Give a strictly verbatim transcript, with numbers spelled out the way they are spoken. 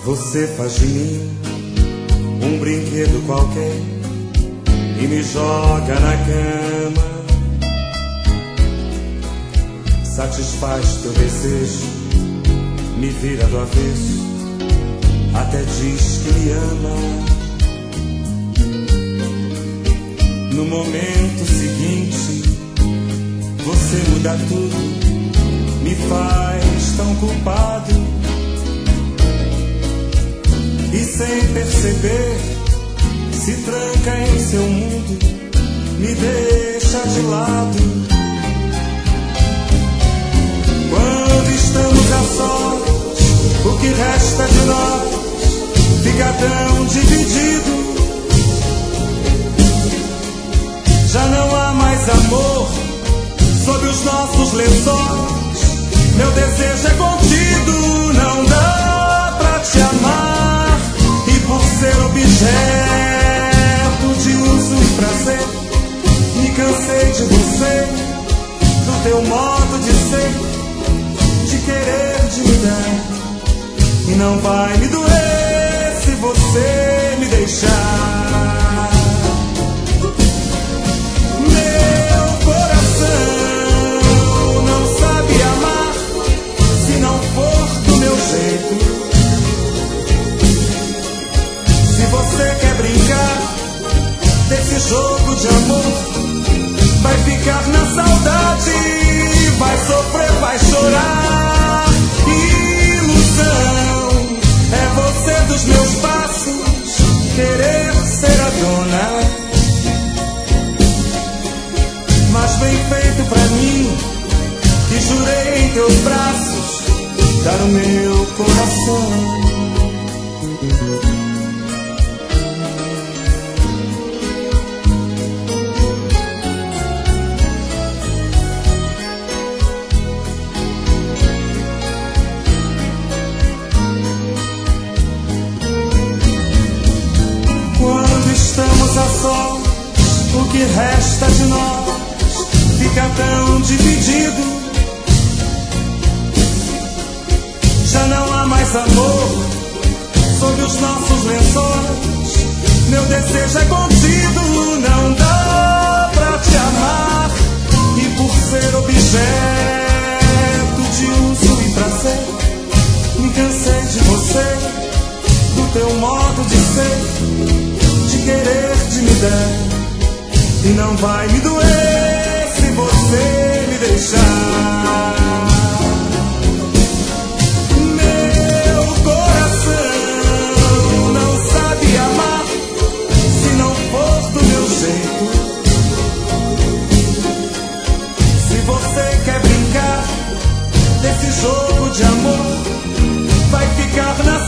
Você faz de mim um brinquedo qualquer e me joga na cama. Satisfaz teu desejo, me vira do avesso, até diz que me ama. No momento seguinte, você muda tudo, me faz tão culpado. E sem perceber, se tranca em seu mundo, me deixa de lado. Quando estamos a sós, o que resta de nós fica tão dividido. Já não há mais amor sob os nossos lençóis. Meu desejo é contido, não dá pra te amar. E por ser objeto de uso e prazer, me cansei de você, do teu modo de ser, de querer, de me dar. E não vai me doer se você me deixar. Meu coração não sabe amar se não for do meu jeito. Se você quer brincar desse jogo de amor, vai ficar na saudade, vai sofrer, vai chorar. Ilusão é você dos meus passos, querer ser a dona. Mas bem feito pra mim, que jurei em teus braços dar o meu coração. Estamos a sós, o que resta de nós fica tão dividido. Já não há mais amor sob os nossos lençóis. Meu desejo é contido, não dá pra te amar. E por ser objeto de uso e prazer, me cansei de você, do teu modo de ser, de querer, de me dar. E não vai me doer se você me deixar. Meu coração não sabe amar se não for do meu jeito. Se você quer brincar desse jogo de amor, vai ficar na